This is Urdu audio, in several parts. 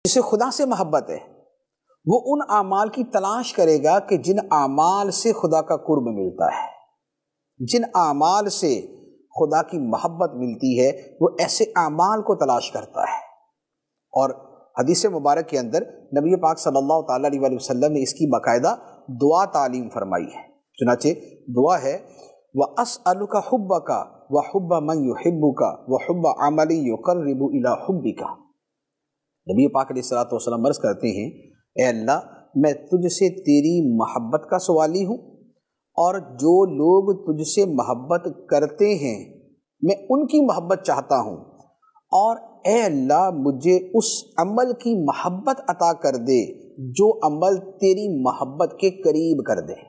جسے خدا سے محبت ہے وہ ان اعمال کی تلاش کرے گا کہ جن اعمال سے خدا کا قرب ملتا ہے، جن اعمال سے خدا کی محبت ملتی ہے وہ ایسے اعمال کو تلاش کرتا ہے۔ اور حدیث مبارک کے اندر نبی پاک صلی اللہ تعالیٰ علیہ وسلم نے اس کی باقاعدہ دعا تعلیم فرمائی ہے۔ چنانچہ دعا ہے وَأَسْأَلُكَ حُبَّكَ وَحُبَّ مَن يُحِبُّكَ وَحُبَّ عَمَلٍ يُقَرِّبُ إِلَىٰ حُبِّكَ۔ نبی پاک علیہ الصلوۃ والسلام عرض کرتے ہیں اے اللہ میں تجھ سے تیری محبت کا سوالی ہوں، اور جو لوگ تجھ سے محبت کرتے ہیں میں ان کی محبت چاہتا ہوں، اور اے اللہ مجھے اس عمل کی محبت عطا کر دے جو عمل تیری محبت کے قریب کر دے۔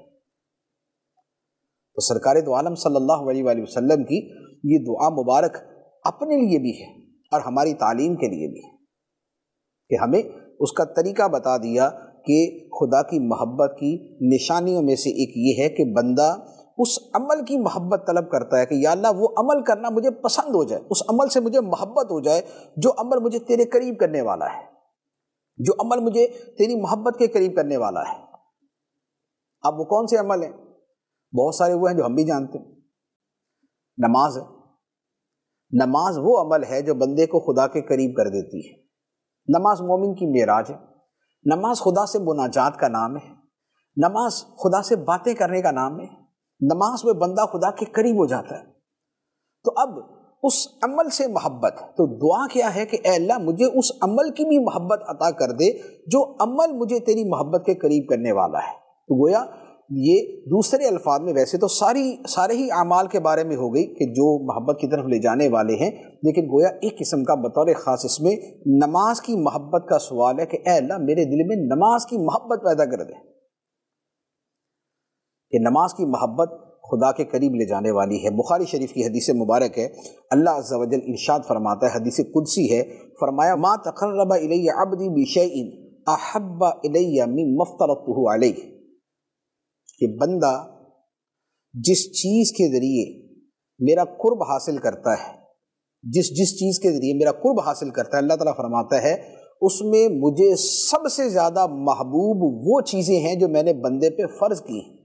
تو سرکار دو عالم صلی اللہ علیہ وآلہ وسلم کی یہ دعا مبارک اپنے لیے بھی ہے اور ہماری تعلیم کے لیے بھی ہے کہ ہمیں اس کا طریقہ بتا دیا کہ خدا کی محبت کی نشانیوں میں سے ایک یہ ہے کہ بندہ اس عمل کی محبت طلب کرتا ہے کہ یا اللہ وہ عمل کرنا مجھے پسند ہو جائے، اس عمل سے مجھے محبت ہو جائے جو عمل مجھے تیرے قریب کرنے والا ہے، جو عمل مجھے تیری محبت کے قریب کرنے والا ہے۔ اب وہ کون سے عمل ہیں؟ بہت سارے وہ ہیں جو ہم بھی جانتے ہیں۔ نماز ہے، نماز وہ عمل ہے جو بندے کو خدا کے قریب کر دیتی ہے۔ نماز مومن کی معراج ہے، نماز خدا سے مناجات کا نام ہے، نماز خدا سے باتیں کرنے کا نام ہے، نماز میں بندہ خدا کے قریب ہو جاتا ہے۔ تو اب اس عمل سے محبت، تو دعا کیا ہے کہ اے اللہ مجھے اس عمل کی بھی محبت عطا کر دے جو عمل مجھے تیری محبت کے قریب کرنے والا ہے۔ تو گویا یہ دوسرے الفاظ میں ویسے تو سارے ہی اعمال کے بارے میں ہو گئی کہ جو محبت کی طرف لے جانے والے ہیں، لیکن گویا ایک قسم کا بطور خاص اس میں نماز کی محبت کا سوال ہے کہ اے اللہ میرے دل میں نماز کی محبت پیدا کر دے، کہ نماز کی محبت خدا کے قریب لے جانے والی ہے۔ بخاری شریف کی حدیث مبارک ہے، اللہ عز و جل ارشاد فرماتا ہے، حدیث قدسی ہے، فرمایا ما تقرب الی عبدی بشیء احب الی مما افترضته علیہ، کہ بندہ جس چیز کے ذریعے میرا قرب حاصل کرتا ہے، جس چیز کے ذریعے میرا قرب حاصل کرتا ہے، اللہ تعالیٰ فرماتا ہے اس میں مجھے سب سے زیادہ محبوب وہ چیزیں ہیں جو میں نے بندے پہ فرض کی ہیں،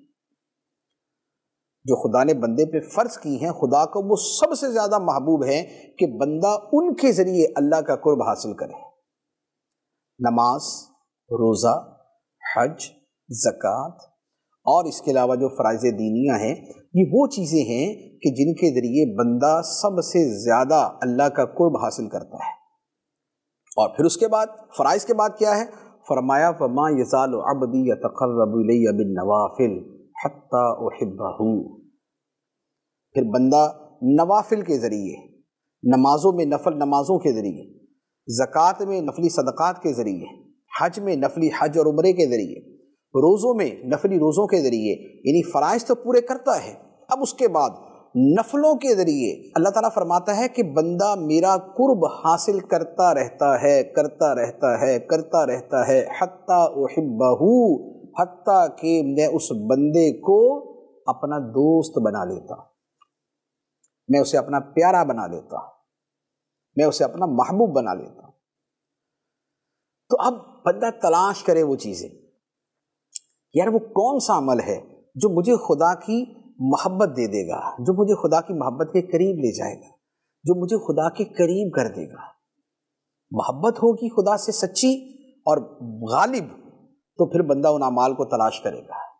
جو خدا نے بندے پہ فرض کی ہیں، خدا کو وہ سب سے زیادہ محبوب ہیں کہ بندہ ان کے ذریعے اللہ کا قرب حاصل کرے۔ نماز، روزہ، حج، زکوٰۃ اور اس کے علاوہ جو فرائض دینیہ ہیں، یہ وہ چیزیں ہیں کہ جن کے ذریعے بندہ سب سے زیادہ اللہ کا قرب حاصل کرتا ہے۔ اور پھر اس کے بعد فرائض کے بعد کیا ہے؟ فرمایا فَمَا يَزَالُ عَبْدِي يَتَقَرَّبُ إِلَيَّ بِالنَّوَافِلِ حَتَّى أُحِبَّهُ، پھر بندہ نوافل کے ذریعے، نمازوں میں نفل نمازوں کے ذریعے، زکوٰۃ میں نفلی صدقات کے ذریعے، حج میں نفلی حج اور عمرے کے ذریعے، روزوں میں نفلی روزوں کے ذریعے، یعنی فرائض تو پورے کرتا ہے، اب اس کے بعد نفلوں کے ذریعے اللہ تعالیٰ فرماتا ہے کہ بندہ میرا قرب حاصل کرتا رہتا ہے، کرتا رہتا ہے، کرتا رہتا ہے، حتیٰ احبہ، حتیٰ کہ میں اس بندے کو اپنا دوست بنا لیتا، میں اسے اپنا پیارا بنا لیتا، میں اسے اپنا محبوب بنا لیتا۔ تو اب بندہ تلاش کرے وہ چیزیں، یار وہ کون سا عمل ہے جو مجھے خدا کی محبت دے دے گا، جو مجھے خدا کی محبت کے قریب لے جائے گا، جو مجھے خدا کے قریب کر دے گا۔ محبت ہوگی خدا سے سچی اور غالب تو پھر بندہ ان اعمال کو تلاش کرے گا۔